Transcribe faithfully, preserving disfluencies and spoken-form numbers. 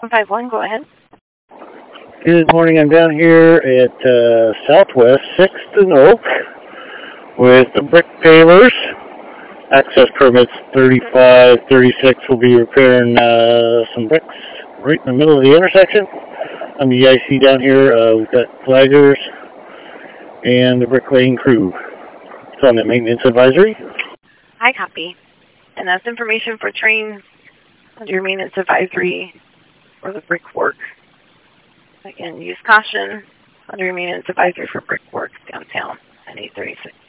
one five one, go ahead. Good morning. I'm down here at uh, Southwest sixth and Oak with the brick pavers. Access permits thirty-five, thirty-six will be repairing uh, some bricks right in the middle of the intersection. I'm the I C down here. Uh, we've got flaggers and the bricklaying crew. It's on the maintenance advisory. Hi, copy. And that's information for train under your maintenance advisory for the brick work. Again, use caution under your maintenance advisory for brick work downtown at eight thirty-six.